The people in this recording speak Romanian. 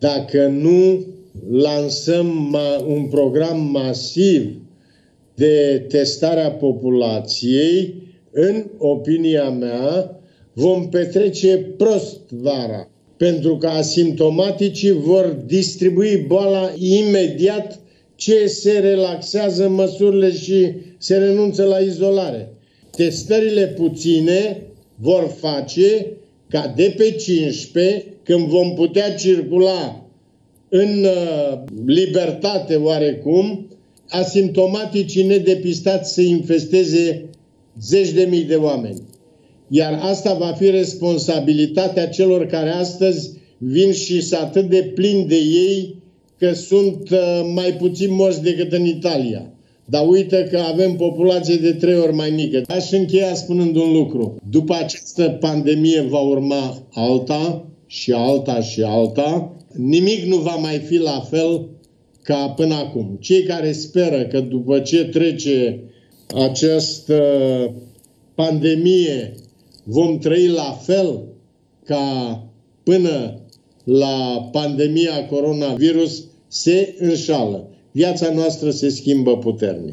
Dacă nu lansăm un program masiv de testare a populației, în opinia mea, vom petrece prost vara. Pentru că asimptomaticii vor distribui boala imediat ce se relaxează măsurile și se renunță la izolare. Testările puține vor face ca de pe 15, când vom putea circula în libertate oarecum, asimptomaticii nedepistați să infesteze zeci de mii de oameni. Iar asta va fi responsabilitatea celor care astăzi vin și sunt atât de plini de ei că sunt mai puțin morți decât în Italia. Dar uită că avem populație de 3 ori mai mică. Aș încheia spunând un lucru. După această pandemie va urma alta și alta și alta. Nimic nu va mai fi la fel ca până acum. Cei care speră că după ce trece această pandemie vom trăi la fel ca până la pandemia coronavirus se înșală. Viața noastră se schimbă puternic.